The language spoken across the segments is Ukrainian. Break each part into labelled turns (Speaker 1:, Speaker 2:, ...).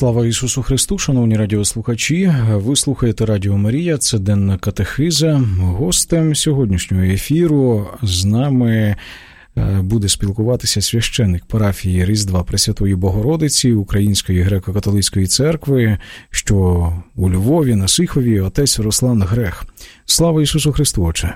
Speaker 1: Слава Ісусу Христу, шановні радіослухачі, ви слухаєте Радіо Марія, це денна катехиза. Гостем сьогоднішнього ефіру з нами буде спілкуватися священник парафії Різдва Пресвятої Богородиці Української греко-католицької церкви, що у Львові, на Сихові, отець Руслан Грех. Слава Ісусу Христу, отче!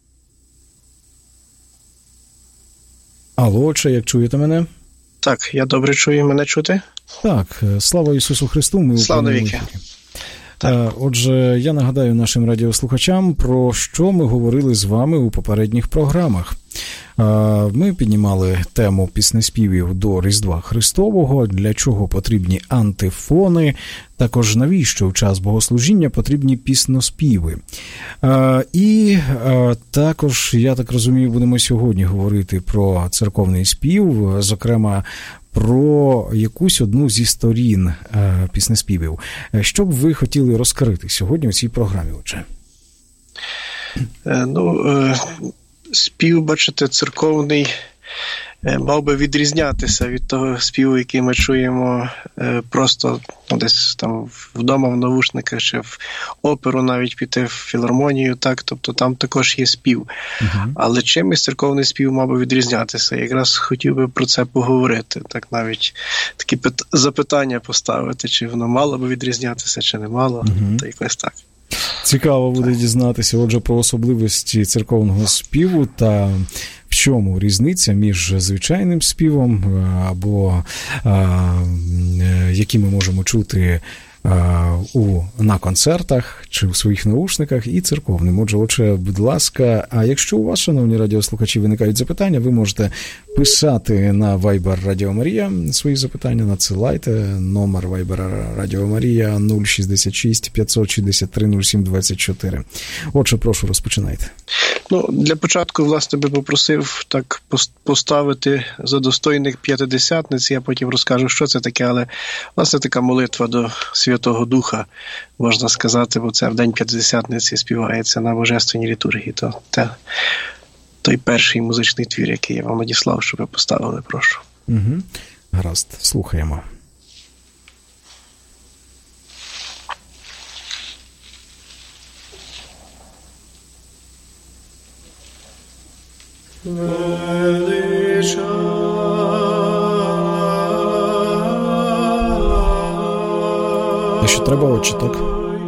Speaker 1: Алло, отче, як чуєте мене?
Speaker 2: Так, я добре чую, мене чути?
Speaker 1: Так, слава Ісусу Христу, ми у повному ефірі. Отже, я нагадаю нашим радіослухачам, про що ми говорили з вами у попередніх програмах. Ми піднімали тему піснеспівів до Різдва Христового, для чого потрібні антифони, також навіщо в час богослужіння потрібні пісноспіви. І також, я так розумію, будемо сьогодні говорити про церковний спів, зокрема, про якусь одну зі сторін піснеспівів. Що б ви хотіли розкрити сьогодні у цій програмі, отже?
Speaker 2: Спів, бачите, церковний мав би відрізнятися від того співу, який ми чуємо просто десь там вдома в навушниках, чи в оперу навіть піти, в філармонію, так, тобто там також є спів. Але чимось церковний спів мав би відрізнятися. Якраз хотів би про це поговорити, так навіть такі запитання поставити, чи воно мало би відрізнятися, чи не мало, то якось так.
Speaker 1: Цікаво буде дізнатися, отже, про особливості церковного співу та в чому різниця між звичайним співом, або які ми можемо чути на концертах чи в своїх наушниках, і церковним. Отже, будь ласка, а якщо у вас, шановні радіослухачі, виникають запитання, ви можете писати на Viber Радіо Марія свої запитання, надсилайте. Номер Viber Радіо Марія 066 563 07 24. Отже, прошу, розпочинайте.
Speaker 2: Для початку, власне, би попросив так поставити за достойних п'ятидесятниць, я потім розкажу, що це таке, але, власне, така молитва до Святого Духа, можна сказати, бо це в День П'ятидесятниці співається на Божественній літургії. Той перший музичний твір, який я вам надіслав, щоб ви поставили, прошу.
Speaker 1: Гаразд, слухаємо. А що треба, отче, так?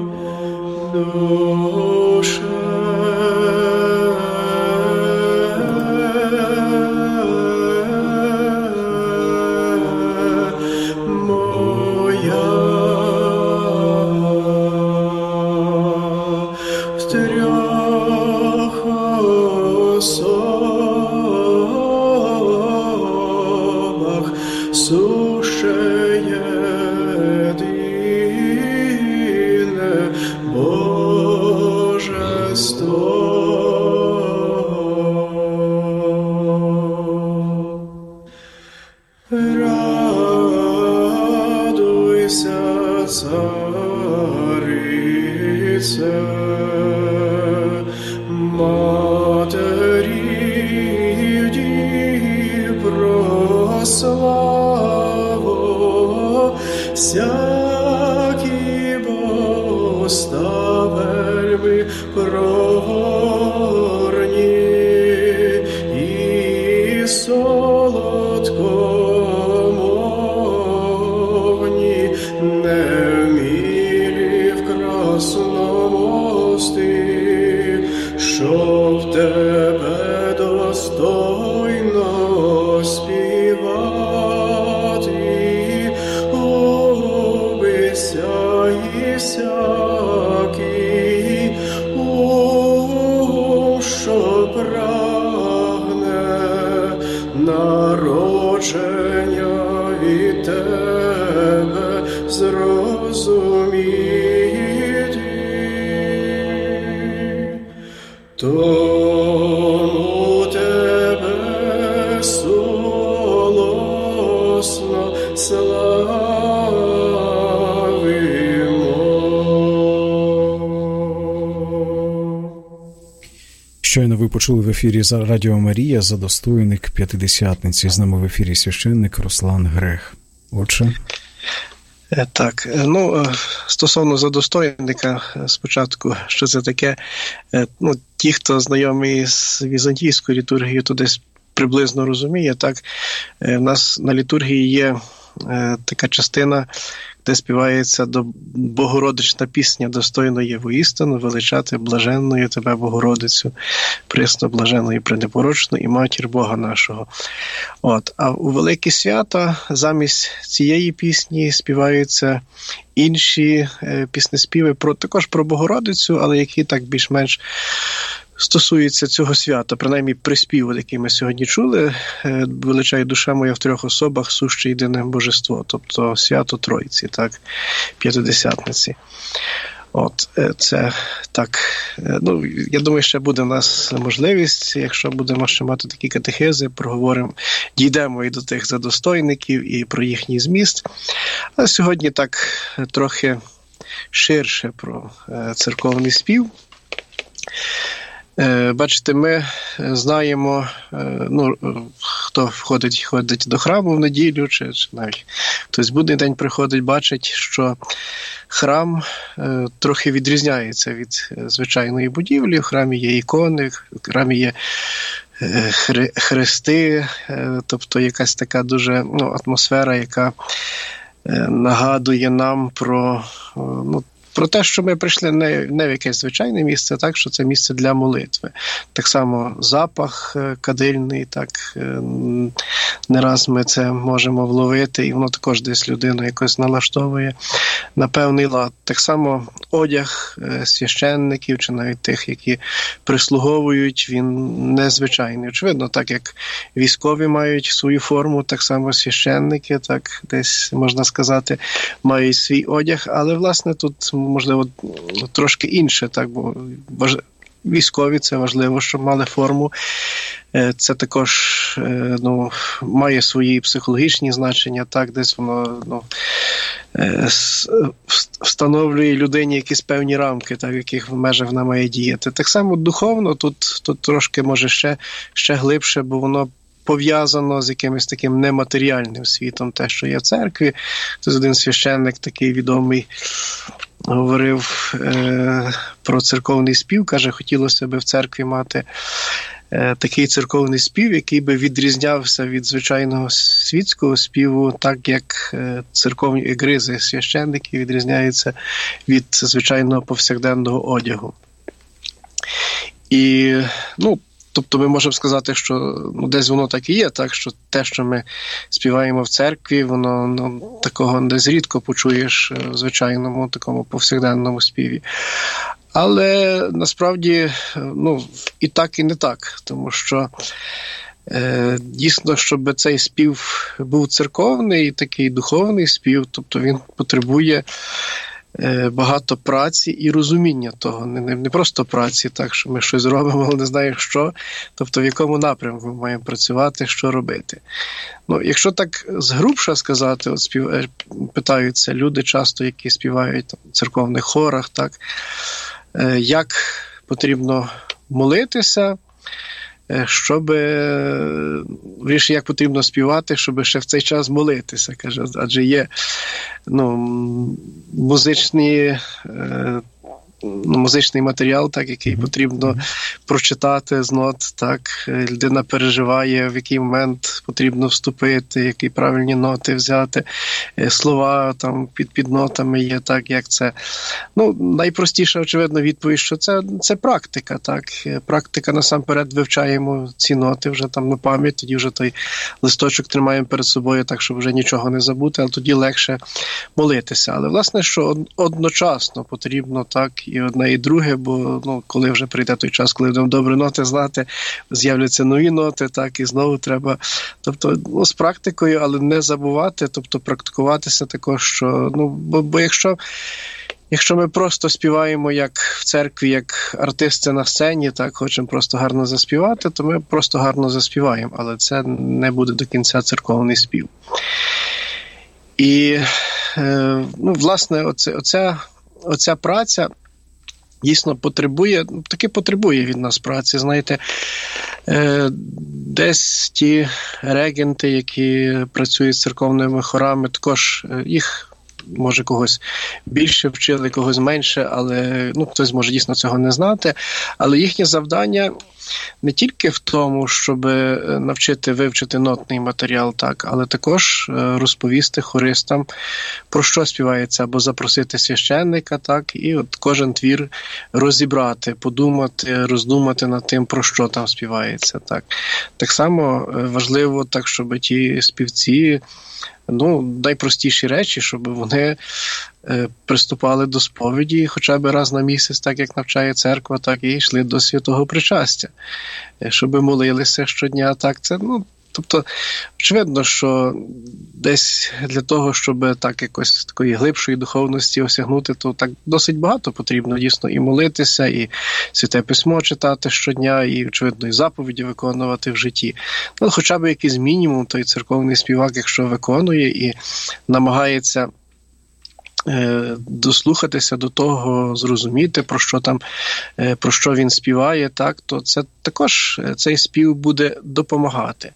Speaker 1: Щойно ви почули в ефірі Радіо Марія за достойник П'ятидесятниці. З нами в ефірі священник Руслан Грех. Отже?
Speaker 2: Так, стосовно задостойника спочатку, що це таке, ті, хто знайомий з візантійською літургією, то десь приблизно розуміє, так, в нас на літургії є така частина, де співається Богородична пісня «Достойно є воістину величати блаженною тебе, Богородицю, присно блаженною пренепорочну і матір Бога нашого». А у великі свята замість цієї пісні співаються інші піснеспіви також про Богородицю, але які так більш-менш стосується цього свята, принаймні приспів, який ми сьогодні чули, величає душа моя в трьох особах, суще єдине божество, тобто свято Тройці, так, П'ятидесятниці. Це так, я думаю, ще буде в нас можливість, якщо будемо ще мати такі катехези, проговоримо, дійдемо і до тих задостойників, і про їхній зміст. А сьогодні так трохи ширше про церковний спів. Бачите, ми знаємо, хто ходить до храму в неділю, чи навіть хтось будний день приходить, бачить, що храм трохи відрізняється від звичайної будівлі. В храмі є ікони, в храмі є хрести, тобто якась така дуже атмосфера, яка нагадує нам про те, що ми прийшли не в якесь звичайне місце, так, що це місце для молитви. Так само запах кадильний, так, не раз ми це можемо вловити, і воно також десь людину якось налаштовує на певний лад. Так само одяг священників, чи навіть тих, які прислуговують, він незвичайний. Очевидно, так як військові мають свою форму, так само священники, так, десь, можна сказати, мають свій одяг, але, власне, тут можливо, трошки інше, так, бо військові, це важливо, щоб мали форму. Це також має свої психологічні значення, так, десь воно встановлює людині якісь певні рамки, так, в яких межах вона має діяти. Так само духовно, тут трошки може ще глибше, бо воно пов'язано з якимось таким нематеріальним світом, те, що є в церкві. Хтось один священник такий відомий говорив про церковний спів, каже, хотілося б в церкві мати такий церковний спів, який би відрізнявся від звичайного світського співу, так як церковні егризи священників відрізняються від звичайного повсякденного одягу. І, тобто ми можемо сказати, що десь воно так і є, так, що те, що ми співаємо в церкві, воно такого десь рідко почуєш в звичайному такому повсякденному співі. Але насправді і так, і не так, тому що дійсно, щоб цей спів був церковний, такий духовний спів, тобто він потребує багато праці і розуміння того. Не просто праці, так, що ми щось робимо, але не знаємо що, тобто в якому напрямку ми маємо працювати, що робити. Якщо так згрубше сказати, питаються люди часто, які співають в церковних хорах, так, як потрібно молитися, як потрібно співати, щоб ще в цей час молитися, каже, адже є музичний матеріал, так, який потрібно прочитати з нот, так, людина переживає, в який момент потрібно вступити, які правильні ноти взяти, слова там під нотами є, так, як це. Найпростіша, очевидно, відповідь, що це практика, так, практика, насамперед, вивчаємо ці ноти вже там на пам'ять, тоді вже той листочок тримаємо перед собою, так, щоб вже нічого не забути, але тоді легше молитися. Але, власне, що одночасно потрібно, так, і одне, і друге, бо коли вже прийде той час, коли будемо добре ноти знати, з'являться нові ноти, так, і знову треба, тобто, з практикою, але не забувати, тобто, практикуватися також, що, бо якщо ми просто співаємо, як в церкві, як артисти на сцені, так, хочемо просто гарно заспівати, то ми просто гарно заспіваємо, але це не буде до кінця церковний спів. І, власне, оця праця дійсно потребує від нас праці. Знаєте, десь ті регенти, які працюють з церковними хорами, також їх може когось більше вчили, когось менше, але хтось може дійсно цього не знати. Але їхнє завдання не тільки в тому, щоб навчити вивчити нотний матеріал, так, але також розповісти хористам, про що співається, або запросити священника, так, і от кожен твір розібрати, подумати, роздумати над тим, про що там співається. Так само важливо, так, щоб ті співці, найпростіші речі, щоб вони приступали до сповіді хоча б раз на місяць, так як навчає церква, так і йшли до святого причастя, щоб молилися щодня, так, це, тобто, очевидно, що десь для того, щоб так якось такої глибшої духовності осягнути, то так досить багато потрібно дійсно і молитися, і Святе Письмо читати щодня, і, очевидно, і заповіді виконувати в житті. Хоча б якийсь мінімум той церковний співак, якщо виконує і намагається дослухатися до того, зрозуміти, про що він співає, так, то це також цей спів буде допомагати.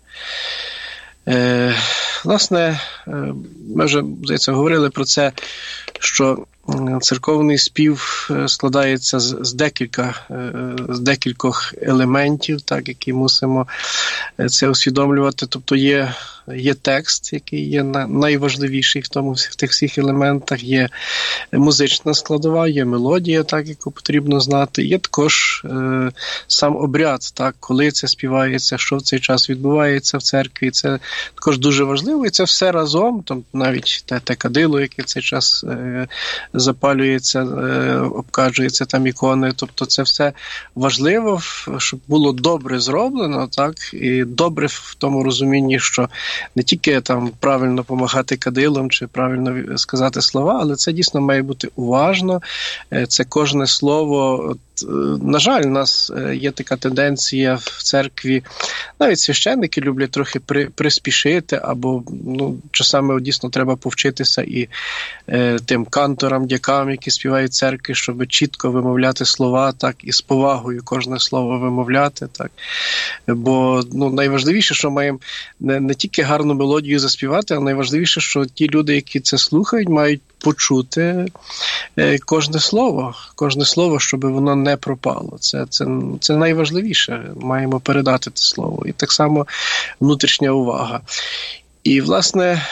Speaker 2: Власне, ми вже, здається, говорили про це, що церковний спів складається з декількох елементів, так, які мусимо це усвідомлювати. Тобто є текст, який є найважливіший в тих всіх елементах, є музична складова, є мелодія, так, яку потрібно знати, є також сам обряд, так, коли це співається, що в цей час відбувається в церкві, це також дуже важливо, і це все разом, там навіть те кадило, яке в цей час запалюється, обкаджується там ікони, тобто це все важливо, щоб було добре зроблено, так, і добре в тому розумінні, що не тільки там правильно помахати кадилом чи правильно сказати слова, але це дійсно має бути уважно, це кожне слово. На жаль, у нас є така тенденція в церкві, навіть священники люблять трохи приспішити, або часами дійсно треба повчитися і тим канторам, дякам, які співають в церкві, щоб чітко вимовляти слова, так, і з повагою кожне слово вимовляти, так. Бо найважливіше, що маємо не тільки гарну мелодію заспівати, а найважливіше, що ті люди, які це слухають, мають почути кожне слово, щоб воно не пропало. Це найважливіше. Маємо передати це слово. І так само внутрішня увага. І, власне,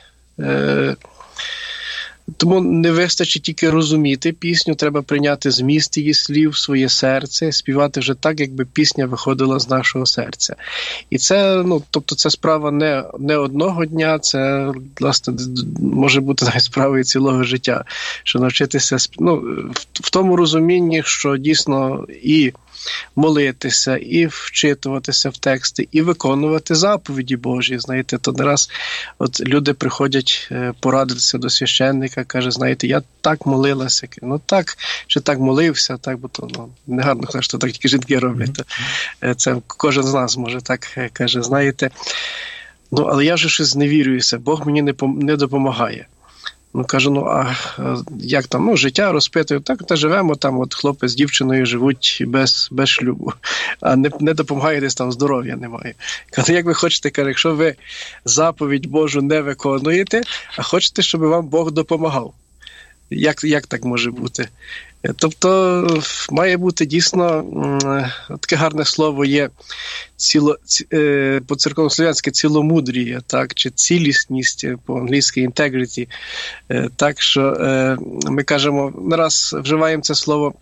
Speaker 2: тому не вистачить тільки розуміти пісню, треба прийняти зміст її слів, своє серце, співати вже так, якби пісня виходила з нашого серця. І це, тобто це справа не одного дня, це, власне, може бути навіть справою цілого життя, що навчитися, в тому розумінні, що дійсно і молитися, і вчитуватися в тексти, і виконувати заповіді Божі. Знаєте, то не раз от люди приходять порадитися до священника, каже, знаєте, я так молилася. Так, чи так молився, так, бо то негарно, що так тільки жінки роблять. Це кожен з нас може так каже, знаєте, але я вже щось зневірююся, Бог мені не допомагає. Кажу, а як там, життя розпитую, так, та живемо, там, от хлопець з дівчиною живуть без шлюбу, а не допомагає, десь там здоров'я немає. Кажу, як ви хочете, каже, якщо ви заповідь Божу не виконуєте, а хочете, щоб вам Бог допомагав. Як так може бути? Тобто має бути дійсно, таке гарне слово є по-церковнослов'янськи ціломудрія, так, чи цілісність, по-англійськи integrity. Так що ми кажемо, не раз вживаємо це слово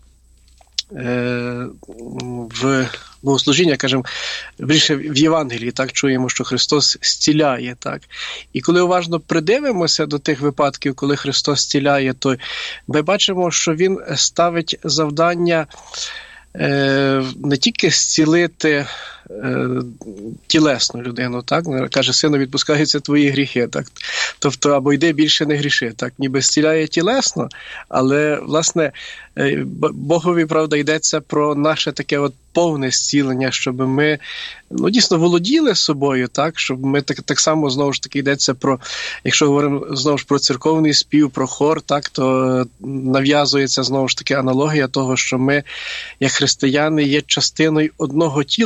Speaker 2: в богослужіння, кажемо, більше в Євангелії, так, чуємо, що Христос зціляє, так. І коли уважно придивимося до тих випадків, коли Христос зціляє, то ми бачимо, що Він ставить завдання не тільки зцілити тілесну людину, так, каже, сину, відпускаються твої гріхи, так, тобто, або йди більше не гріши, так, ніби зціляє тілесно, але, власне, Богові, правда, йдеться про наше таке от повне зцілення, щоб ми, дійсно володіли собою, так, щоб ми так само, знову ж таки, йдеться про, якщо говоримо, знову ж про церковний спів, про хор, так, то нав'язується, знову ж таки, аналогія того, що ми, як християни, є частиною одного тіла Христового,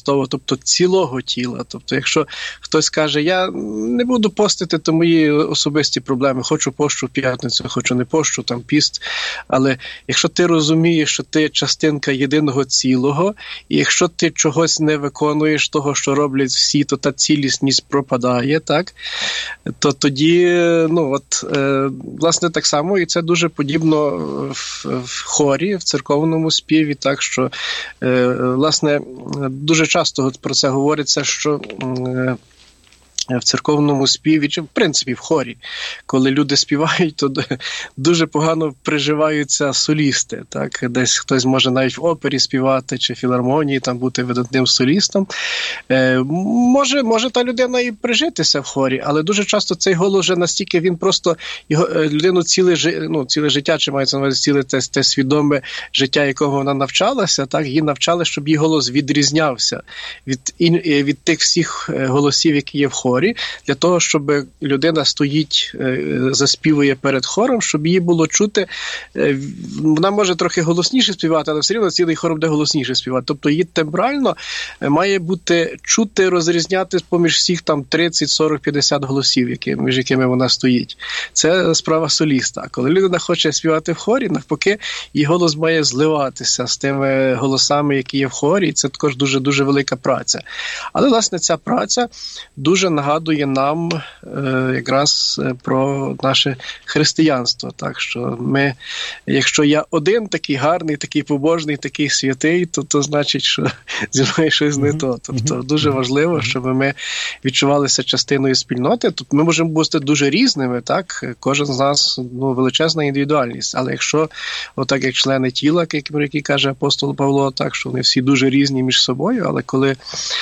Speaker 2: Христового, тобто цілого тіла. Тобто, якщо хтось каже, я не буду постити, то мої особисті проблеми, хочу пощу в п'ятницю, хочу не пощу, там піст, але якщо ти розумієш, що ти частинка єдиного цілого, і якщо ти чогось не виконуєш того, що роблять всі, то та цілісність пропадає, так? То тоді, власне, так само, і це дуже подібно в хорі, в церковному співі, так що, власне, дуже часто про це говориться, що в церковному співі, чи в принципі в хорі, коли люди співають, то дуже погано приживаються солісти. Так? Десь хтось може навіть в опері співати, чи в філармонії, там бути видатним солістом. Може та людина і прижитися в хорі, але дуже часто цей голос вже настільки, він просто людину ціле життя, чи мається на увазі ціле те свідоме життя, якого вона навчалася, так? Її навчали, щоб її голос відрізнявся від тих всіх голосів, які є в хорі, для того, щоб людина стоїть, заспівує перед хором, щоб її було чути. Вона може трохи голосніше співати, але все рівно цілий хор буде голосніше співати. Тобто її тембрально має бути чути, розрізняти поміж всіх там 30, 40, 50 голосів, між якими вона стоїть. Це справа соліста. А коли людина хоче співати в хорі, навпаки, її голос має зливатися з тими голосами, які є в хорі, і це також дуже-дуже велика праця. Але, власне, ця праця дуже нагадує нам якраз про наше християнство. Так що ми, якщо я один такий гарний, такий побожний, такий святий, то значить, що зі мною щось не то. Тобто дуже важливо, щоб ми відчувалися частиною спільноти. Тут ми можемо бути дуже різними, так? Кожен з нас величезна індивідуальність. Але якщо, отак як члени тіла, про які каже апостол Павло, так, що вони всі дуже різні між собою, але коли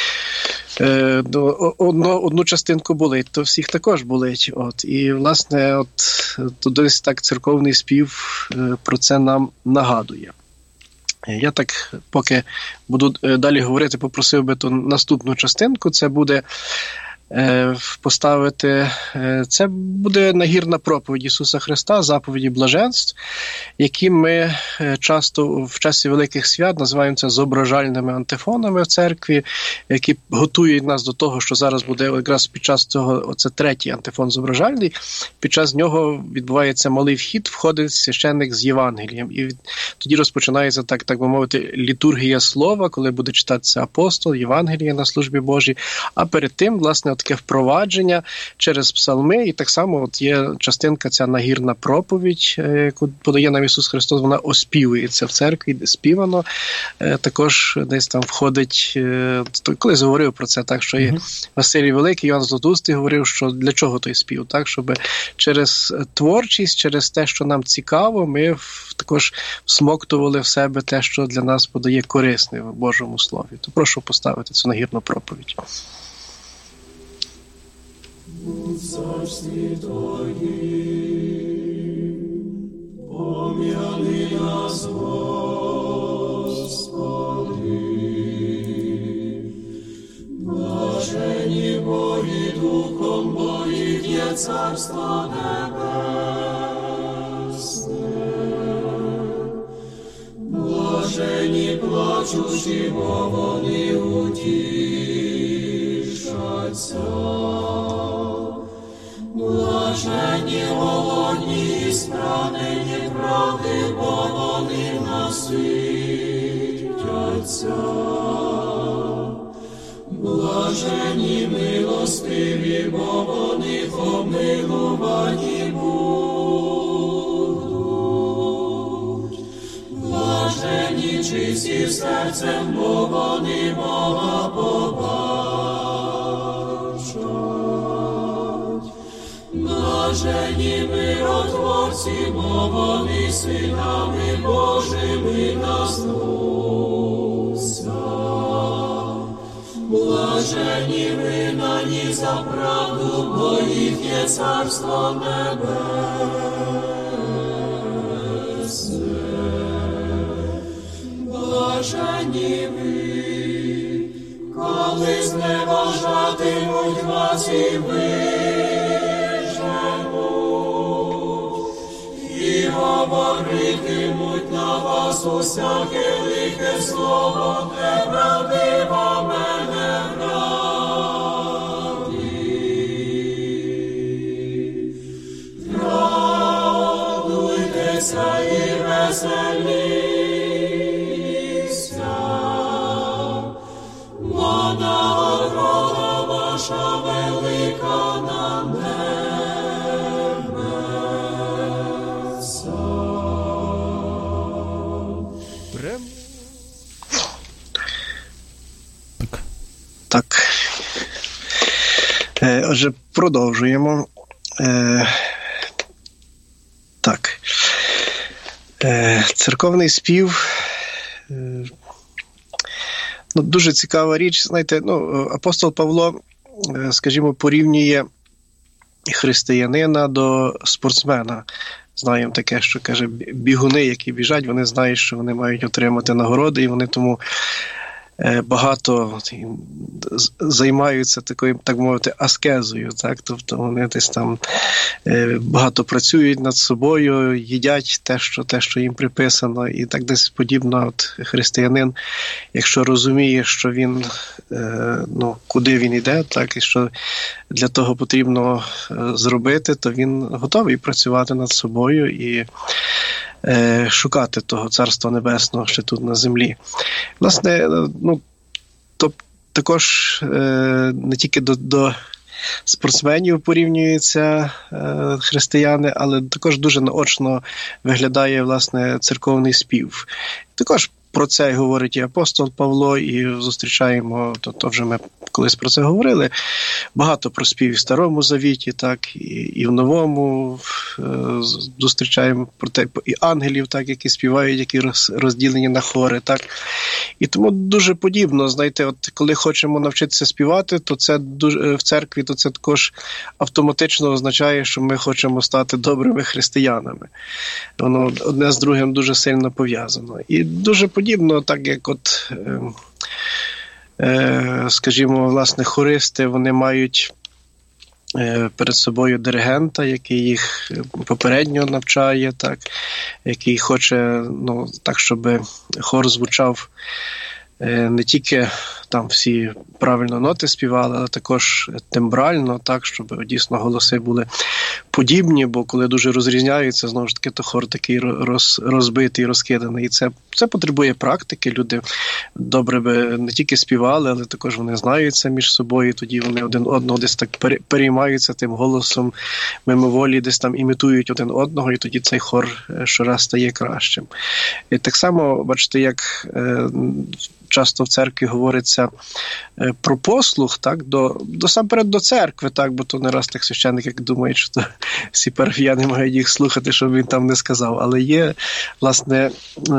Speaker 2: одну частинку болить, то всіх також болить. І, власне, десь так церковний спів про це нам нагадує. Я так, поки буду далі говорити, попросив би ту наступну частинку. Це буде поставити, це буде нагірна проповідь Ісуса Христа, заповіді блаженств, які ми часто в часі великих свят називаємо це зображальними антифонами в церкві, які готують нас до того, що зараз буде якраз під час цього, оце третій антифон зображальний, під час нього відбувається малий вхід, входить священник з Євангелієм. І тоді розпочинається, так би мовити, літургія слова, коли буде читатися апостол, Євангеліє на службі Божій, а перед тим, власне, таке впровадження через псалми, і так само є частинка, ця нагірна проповідь, яку подає нам Ісус Христос, вона оспівується в церкві, співано. Також десь там входить, колись говорив про це, так, що і Василій Великий, Йоанн Златоустий говорив, що для чого той спів, так, щоб через творчість, через те, що нам цікаво, ми також всмоктували в себе те, що для нас подає корисне в Божому Слові. То прошу поставити цю нагірну проповідь.
Speaker 3: У царстві Твоїм пом'яни нас, Господи. Блажені Бої Духом, бо їх є Царство Небесне. Блажені плачущі, бо вони утішаться. Блажені голодні і спранені правди, бо вони наситяться. Блажені милостиві, бо вони помилувані будуть. Блажені чисті серцем, бо вони Бога побачать. Блажені миротворці, бо вони синами Божими назвуться. Блажені вигнані за правду, бо їх є Царство Небесне. Блажені ви, коли зневажатимуть вас і виженуть, і говоритимуть на вас усяке лихе слово, неправдива мене радуйтеся і веселіться, бо нагорода ваша велика на небесах.
Speaker 2: Так. Отже, продовжуємо. Так. Церковний спів. Дуже цікава річ. Знаєте, апостол Павло, скажімо, порівнює християнина до спортсмена. Знаємо таке, що, каже, бігуни, які біжать, вони знають, що вони мають отримати нагороди, і вони тому багато займаються такою, так мовити, аскезою, так? Тобто вони десь там багато працюють над собою, їдять те, що їм приписано, і так десь подібно. От християнин, якщо розуміє, що він, куди він йде, так, і що для того потрібно зробити, то він готовий працювати над собою і шукати того Царства Небесного ще тут на землі. Власне, також не тільки до спортсменів порівнюються християни, але також дуже наочно виглядає, власне, церковний спів. Також про це говорить і апостол Павло, і зустрічаємо, то вже ми колись про це говорили, багато про спів і в Старому Завіті, так, і в Новому зустрічаємо про те, і ангелів, так, які співають, які розділені на хори, так. І тому дуже подібно, знаєте, от коли хочемо навчитися співати, то це в церкві, то це також автоматично означає, що ми хочемо стати добрими християнами. Воно одне з другим дуже сильно пов'язано. І дуже подібно, так як от, скажімо, власне, хористи, вони мають перед собою диригента, який їх попередньо навчає, так, який хоче, так, щоб хор звучав не тільки там всі правильно ноти співали, але також тембрально, так, щоб дійсно голоси були подібні, бо коли дуже розрізняються, знову ж таки, то хор такий розбитий, розкиданий. І це потребує практики. Люди добре би не тільки співали, але також вони знаються між собою, тоді вони один одного десь так переймаються тим голосом, мимоволі десь там імітують один одного, і тоді цей хор щораз стає кращим. І так само, бачите, як часто в церкві говориться про послух, так, насамперед до церкви, так, бо то не раз так священники думають, що всі парафіяни мають їх слухати, щоб він там не сказав. Але є, власне,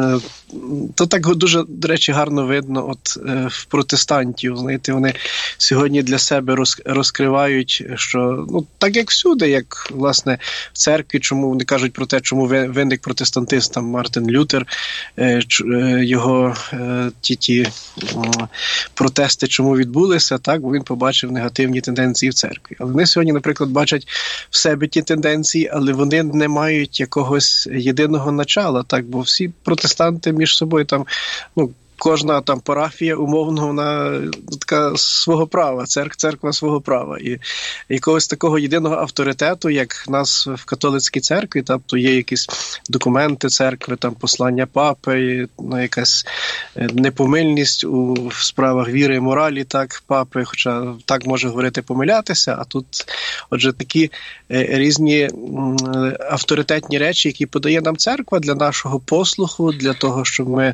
Speaker 2: то так дуже, до речі, гарно видно от в протестантів, знаєте, вони сьогодні для себе розкривають, що, так як всюди, як, власне, в церкві, чому вони кажуть про те, чому виник протестантизм, там, Мартин Лютер, його ті протести, чому відбулися, так, бо він побачив негативні тенденції в церкві. Але вони сьогодні, наприклад, бачать в себе ті тенденції, але вони не мають якогось єдиного начала, так, бо всі протестанти між собою там, кожна там парафія, умовно, вона така свого права, церква свого права. І якогось такого єдиного авторитету, як в нас в католицькій церкві, тобто є якісь документи церкви, там послання папи, якась непомильність у справах віри і моралі, так, папи, хоча так може говорити помилятися, а тут, отже, такі різні авторитетні речі, які подає нам церква для нашого послуху, для того, щоб ми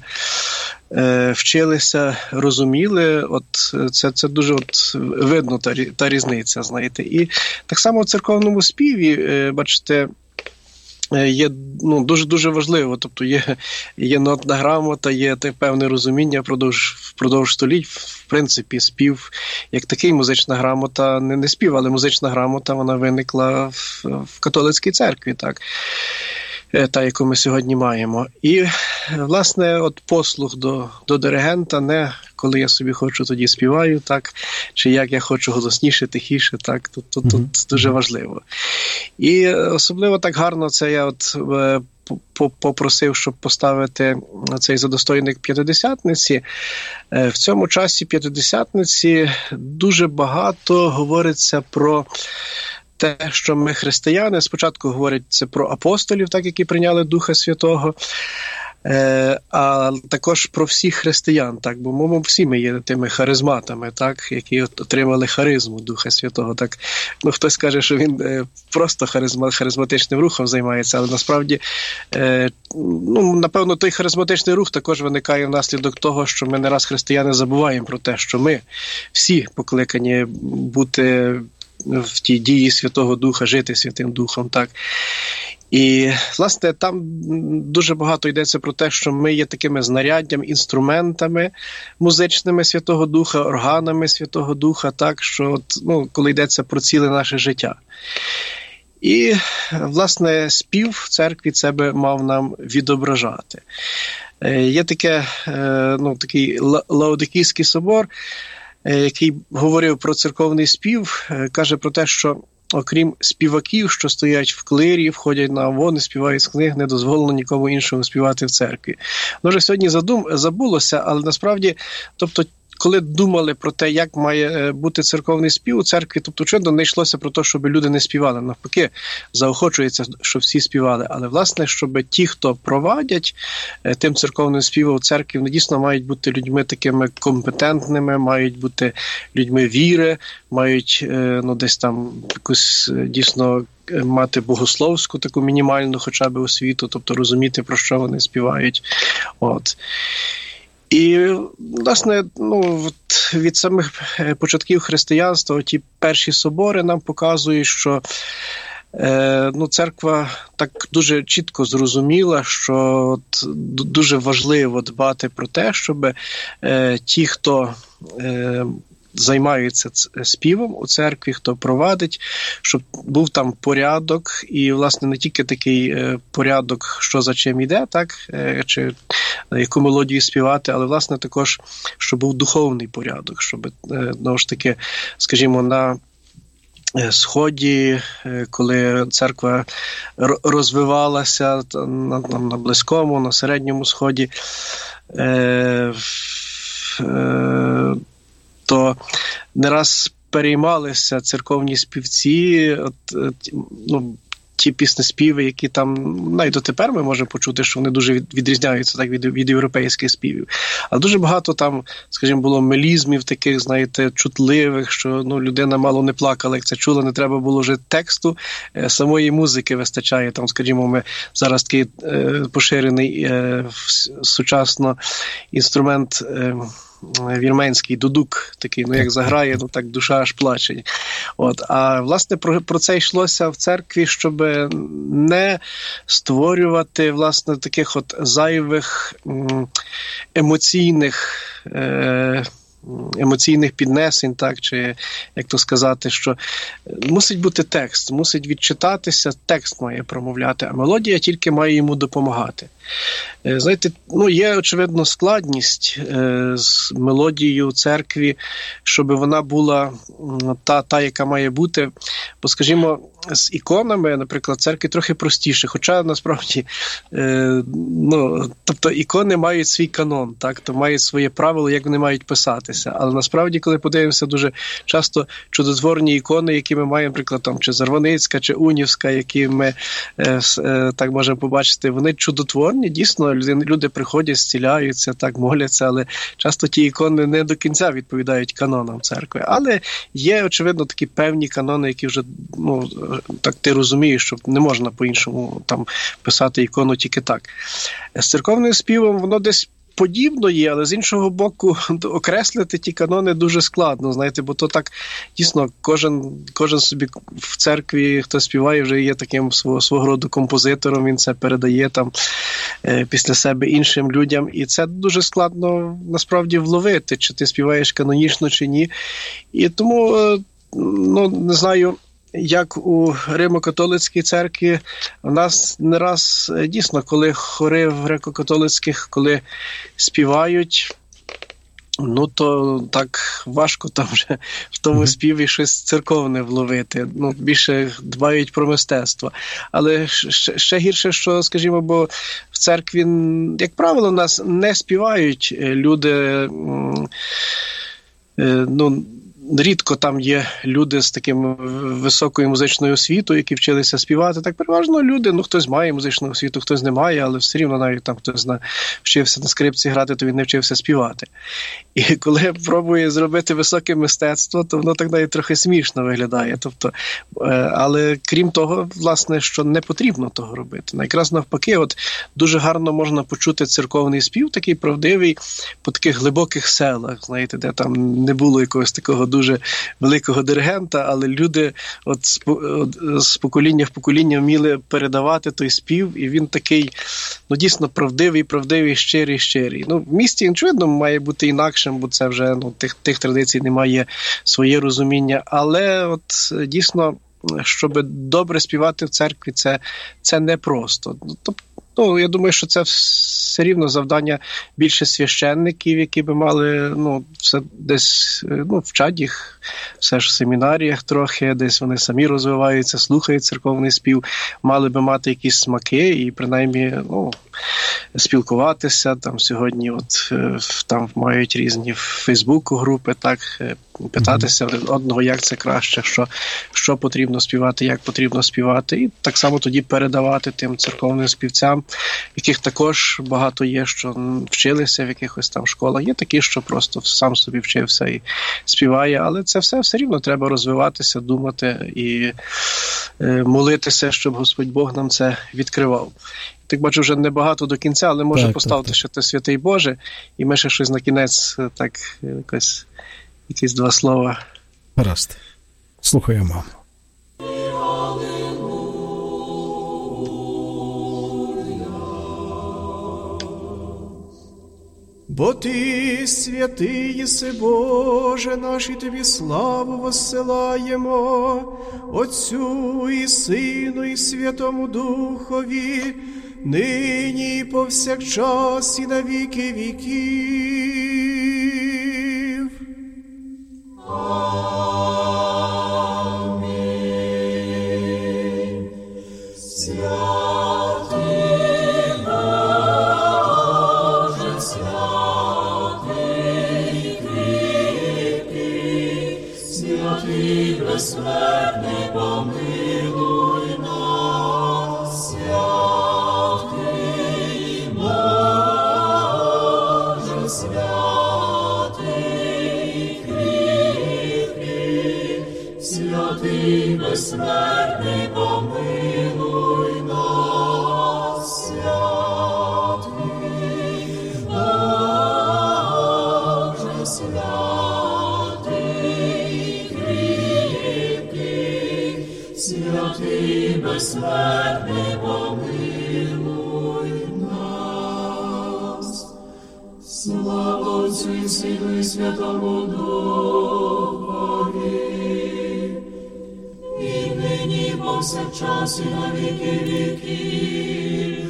Speaker 2: вчилися, розуміли, от це дуже от видно та різниця, знаєте. І так само в церковному співі, бачите, є дуже важливо, тобто є нотна грамота, є певне розуміння впродовж століть, в принципі, спів, як такий, музична грамота, не спів, але музична грамота, вона виникла в католицькій церкві, так, та, яку ми сьогодні маємо. І, власне, от послух до диригента, не коли я собі хочу, тоді співаю, так, чи як я хочу голосніше, тихіше, так, тут дуже важливо. І особливо так гарно це я от попросив, щоб поставити цей задостойник П'ятидесятниці. В цьому часі П'ятидесятниці дуже багато говориться про те, що ми християни. Спочатку говориться про апостолів, так, які прийняли Духа Святого, а також про всіх християн, так, бо всі ми є тими харизматами, так, які отримали харизму Духа Святого. Так. Хтось каже, що він просто харизматичним рухом займається, але насправді, напевно, той харизматичний рух також виникає внаслідок того, що ми не раз християни забуваємо про те, що ми всі покликані бути в тій дії Святого Духа, жити Святим Духом, так. І, власне, там дуже багато йдеться про те, що ми є такими знаряддям, інструментами музичними Святого Духа, органами Святого Духа, так, що, коли йдеться про ціле наше життя. І, власне, спів в церкві це би мав нам відображати. Є такий Лаодикійський собор, який говорив про церковний спів, каже про те, що окрім співаків, що стоять в клирі, входять на авони, співають з книг, не дозволено нікому іншому співати в церкві. Вже сьогодні забулося, але насправді, тобто, коли думали про те, як має бути церковний спів у церкві, тобто, очевидно, не йшлося про те, щоб люди не співали. Навпаки, заохочується, щоб всі співали. Але, власне, щоб ті, хто провадять тим церковним співом у церкві, вони дійсно мають бути людьми такими компетентними, мають бути людьми віри, мають десь там якусь дійсно мати богословську таку мінімальну хоча б освіту, тобто розуміти, про що вони співають. От. І, власне, від самих початків християнства ті перші собори нам показують, що церква так дуже чітко зрозуміла, що дуже важливо дбати про те, щоб ті, хто займаються співом у церкві, хто провадить, щоб був там порядок, і, власне, не тільки такий порядок, що за чим йде, так, чи яку мелодію співати, але, власне, також, щоб був духовний порядок, щоб, знову ж таки, скажімо, на Сході, коли церква розвивалася на Близькому, на Середньому Сході, то не раз переймалися церковні співці, ті піснеспіви, які там, навіть дотепер ми можемо почути, що вони дуже відрізняються так, від європейських співів. Але дуже багато там, скажімо, було мелізмів таких, знаєте, чутливих, що людина мало не плакала, як це чула, не треба було вже тексту, самої музики вистачає. Там, скажімо, ми зараз такий поширений сучасно інструмент вірменський дудук такий, як заграє, так душа аж плаче. А, власне, про це йшлося в церкві, щоб не створювати, власне, таких зайвих емоційних піднесень, так, чи, як то сказати, що мусить бути текст, мусить відчитатися, текст має промовляти, а мелодія тільки має йому допомагати. Знаєте, є, очевидно, складність з мелодією у церкві, щоб вона була та, яка має бути. Бо, скажімо, з іконами, наприклад, церкві трохи простіше, хоча, насправді, тобто ікони мають свій канон, так, то мають своє правило, як вони мають писатися. Але, насправді, коли подивимося, дуже часто чудотворні ікони, які ми маємо, наприклад, там, чи Зарваницька, чи Унівська, які ми так можемо побачити, вони чудотворні, дійсно, люди приходять, зціляються, так, моляться, але часто ті ікони не до кінця відповідають канонам церкви. Але є, очевидно, такі певні канони, які вже, так ти розумієш, що не можна по-іншому там писати ікону тільки так. З церковним співом воно десь подібно є, але з іншого боку окреслити ті канони дуже складно, знаєте, бо то так дійсно кожен собі в церкві, хто співає, вже є таким свого роду композитором, він це передає там після себе іншим людям, і це дуже складно насправді вловити, чи ти співаєш канонічно, чи ні. І тому, не знаю, як у Римо-католицькій церкві, у нас не раз дійсно, коли хори в греко-католицьких, коли співають, ну, то так важко там вже в тому співі щось церковне вловити. Ну, більше дбають про мистецтво. Але ще гірше, що, скажімо, бо в церкві, як правило, нас не співають люди, ну, рідко там є люди з таким високою музичною освітою, які вчилися співати. Так переважно люди, ну хтось має музичну освіту, хтось не має, але все рівно навіть там хтось вчився на скрипці грати, то він не вчився співати. І коли пробує зробити високе мистецтво, то воно так навіть трохи смішно виглядає. Тобто, але крім того, власне, що не потрібно того робити. Якраз навпаки, от дуже гарно можна почути церковний спів, такий правдивий, по таких глибоких селах, знаєте, де там не було якогось такого дуже великого диригента, але люди от з покоління в покоління вміли передавати той спів, і він такий, ну, дійсно правдивий, щирий. Ну, в місті, очевидно, має бути інакшим, бо це вже, ну, тих традицій немає своє розуміння, але от дійсно, щоб добре співати в церкві, це непросто. Тобто, ну, я думаю, що це все рівно завдання більше священників, які би мали, ну, все десь, ну, вчать їх все ж в семінаріях трохи, десь вони самі розвиваються, слухають церковний спів, мали би мати якісь смаки і принаймні, ну, спілкуватися. Там сьогодні от там мають різні в Фейсбуку групи, так, питатися одного, як це краще, що потрібно співати, як потрібно співати, і так само тоді передавати тим церковним співцям, яких також багато є, що вчилися в якихось там школах. Є такі, що просто сам собі вчився і співає, але це все рівно треба розвиватися, думати і молитися, щоб Господь Бог нам це відкривав. Так бачу, вже небагато до кінця, але може поставити ще те святий Боже, і ми ще щось на кінець, так, якісь два слова.
Speaker 1: Гаразд. Слухаємо.
Speaker 4: Бо Ти святий єси, Боже наш, і Тобі славу воссилаємо, Отцю і Сину і Святому Духові, нині і повсякчас і на віки віків. Амінь. Святий Боже, святий кріпкий, святий безсмертний, помилуй нас, святий Боже, святий кріпкий, святий безсмертний, помилуй нас, святий Боже, святий кріпкий, святий безсмертний, помилуй нас. Слава Отцю і Сину і Святому Духові, і нині і повсякчас і на віки віків.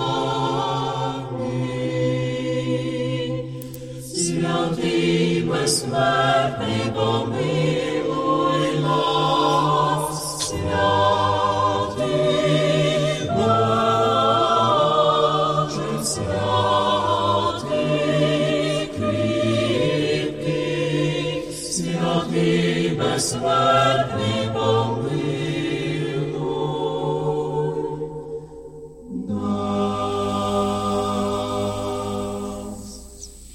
Speaker 4: Амінь. Святий безсмертний, помилуй нас, святий Боже, святий кріпкий, святий безсмертний, помилуй нас.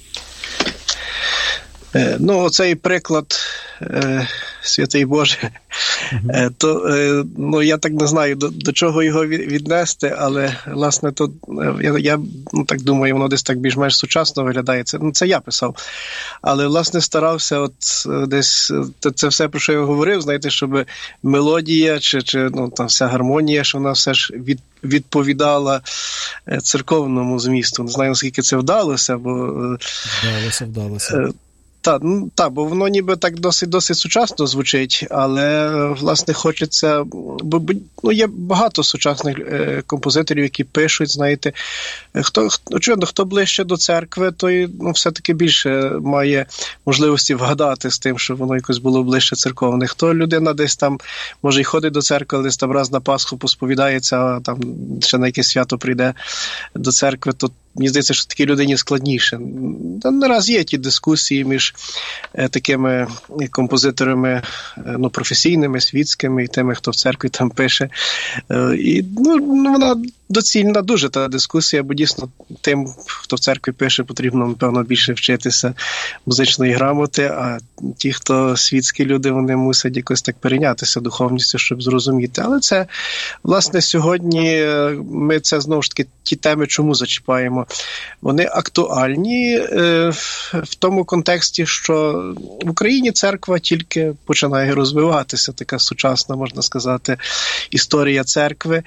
Speaker 2: Ну, оцей приклад, святий Боже, то, ну, я так не знаю, до чого його віднести, але, власне, то я ну, так думаю, воно десь так більш-менш сучасно виглядає. Це я писав. Але, власне, старався от десь, це все, про що я говорив, знаєте, щоб мелодія чи ну, там вся гармонія, що вона все ж відповідала церковному змісту. Не знаю, наскільки це вдалося, бо...
Speaker 1: Вдалося.
Speaker 2: Так, бо воно ніби так досить сучасно звучить, але, власне, хочеться, бо є багато сучасних композиторів, які пишуть, знаєте, хто ближче до церкви, той, все-таки більше має можливості вгадати з тим, щоб воно якось було ближче церковне. Хто людина десь там, може, й ходить до церкви, але десь там раз на Пасху посповідається, а там ще на якесь свято прийде до церкви, то мені здається, що такій людині складніше. Не раз є ті дискусії між такими композиторами професійними, світськими і тими, хто в церкві там пише. І вона доцільна дуже та дискусія, бо дійсно тим, хто в церкві пише, потрібно, напевно, більше вчитися музичної грамоти, а ті, хто світські люди, вони мусять якось так перейнятися духовністю, щоб зрозуміти. Але це, власне, сьогодні ми це, знову ж таки, ті теми чому зачіпаємо? Вони актуальні в тому контексті, що в Україні церква тільки починає розвиватися, така сучасна, можна сказати, історія церкви.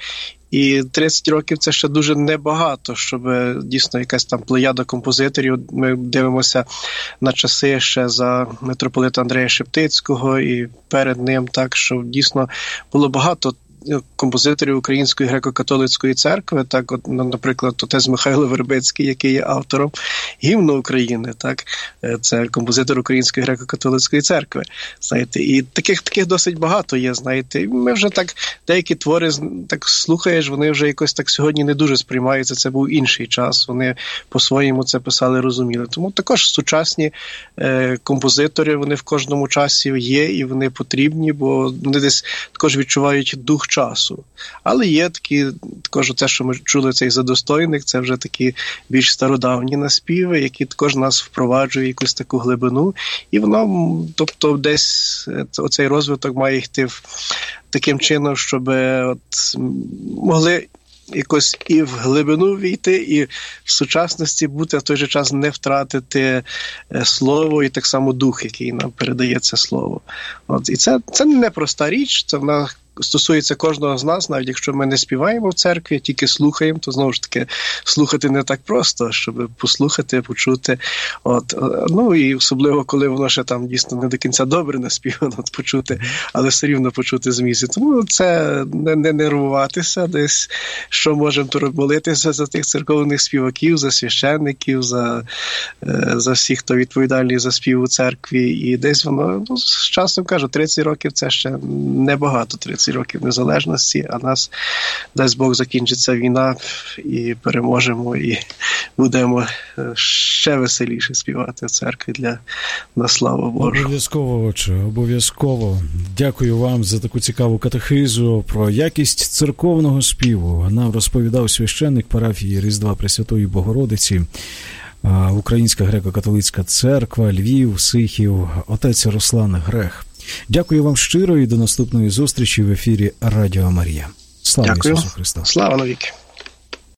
Speaker 2: І 30 років – це ще дуже небагато, щоб дійсно якась там плеяда композиторів. Ми дивимося на часи ще за митрополита Андрея Шептицького і перед ним, так, що дійсно було багато композиторів Української греко-католицької церкви, так, от, наприклад, отець Михайло Вербицький, який є автором гімну України, так, це композитор Української греко-католицької церкви, знаєте, і таких досить багато є, знаєте, і ми вже так, деякі твори, так слухаєш, вони вже якось так сьогодні не дуже сприймаються, це був інший час, вони по-своєму це писали, розуміли, тому також сучасні композитори, вони в кожному часі є, і вони потрібні, бо вони десь також відчувають дух часу. Але є такі, також те, що ми чули, цей «Задостойник», це вже такі більш стародавні наспіви, які також нас впроваджують якусь таку глибину. І воно, тобто десь оцей розвиток має йти таким чином, щоб от могли якось і в глибину війти, і в сучасності бути, а в той же час не втратити слово і так само дух, який нам передає це слово. От. І це не проста річ, це вона стосується кожного з нас, навіть якщо ми не співаємо в церкві, тільки слухаємо, то знову ж таки слухати не так просто, щоб послухати, почути. От. Ну і особливо, коли воно ще там дійсно не до кінця добре наспівано, почути, але все рівно почути зміст. Тому це не нервуватися десь, що можемо, то молитися за тих церковних співаків, за священників, за всіх, хто відповідальний за спів у церкві. І десь воно, з часом кажу, 30 років це ще небагато, 30 років незалежності, а нас, дасть Бог, закінчиться війна і переможемо, і будемо ще веселіше співати в церкві на славу Божу.
Speaker 1: Обов'язково, отче, обов'язково. Дякую вам за таку цікаву катехизу про якість церковного співу. Нам розповідав священник парафії Різдва Пресвятої Богородиці, Українська греко-католицька церква, Львів, Сихів, отець Руслан Грех. Дякую вам щиро і до наступної зустрічі в ефірі Радіо Марія. Слава Ісусу Христу!
Speaker 2: Слава навіки!